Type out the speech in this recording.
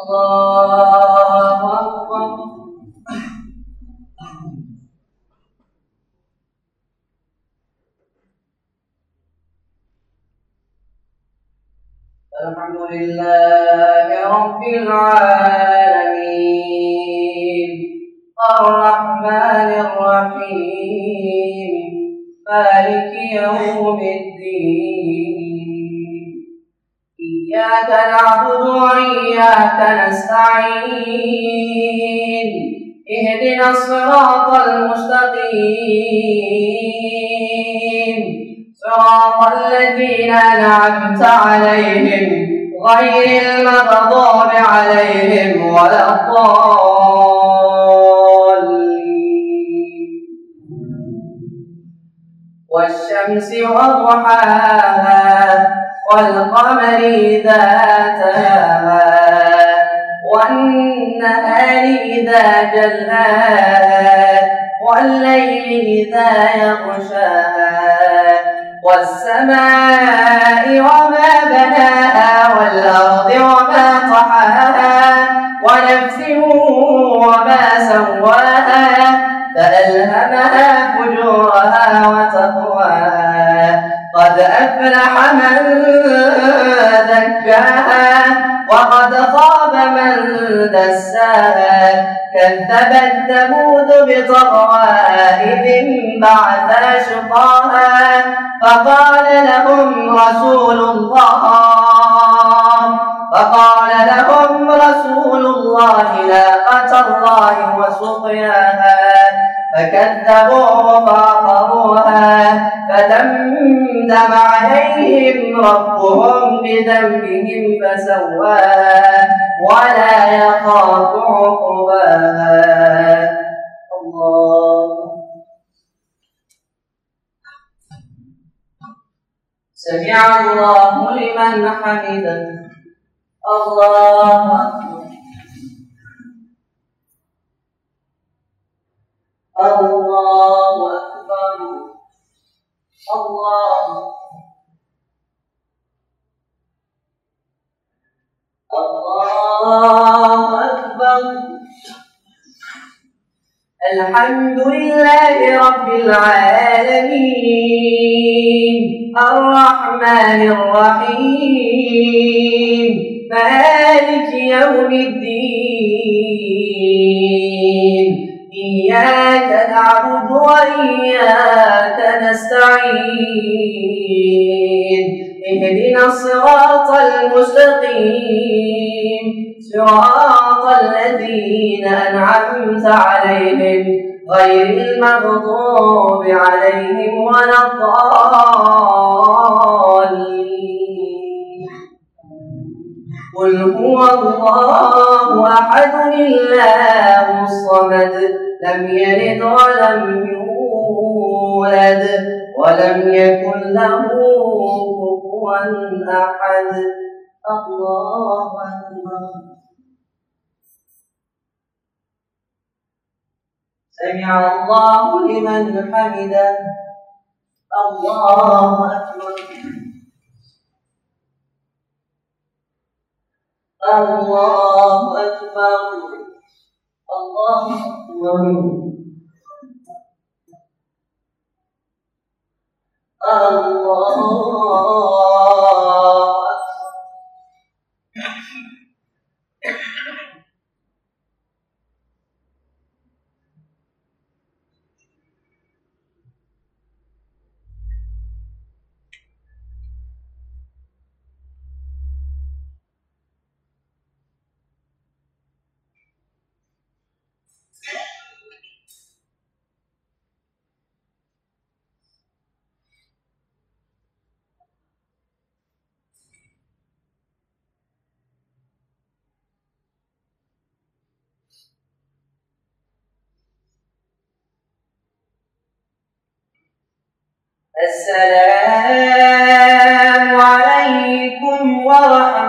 الله أكبر. الحمد لله رب العالمين الرحمن الرحيم مالك يوم الدين إياك نعبد وإياك نستعين اهدنا الصراط المستقيم صراط الذين أنعمت عليهم غير المغضوب عليهم ولا الضالين. والشمس وضحاها والقمر إذا تلاها والنهار إذا جلاها والليل إذا يغشاها والسماء وما بناها والأرض وما طحاها ونفس وما سواها فألهمها فجورها وتقواها قد أفلح من زكاها وقد خاب من دساها كذبت ثمود بطغواها إذ انبعث أشقاها فقال لهم رسول الله ناقة الله وسقياها فكذبوه فعقروها فدمدم عليهم ربهم بذنبهم فسواها ولا يخاف عقباها. الله. سمع الله لمن حمده. الله أكبر. الله أكبر. الله أكبر. الحمد لله رب العالمين الرحمن الرحيم مالك يوم الدين إياك نعبد وإياك نستعين اهدنا الصراط المستقيم صراط الذين أنعمت عليهم غير المغضوب عليهم ولا الضالين. قل هو الله أحد الله الصمد لم يلد ولم يولد ولم يكن له كفوا أحد. الله أكبر. سمع الله لمن حمده. الله أكبر. الله أكبر. الله أكبر. السلام عليكم ورحمة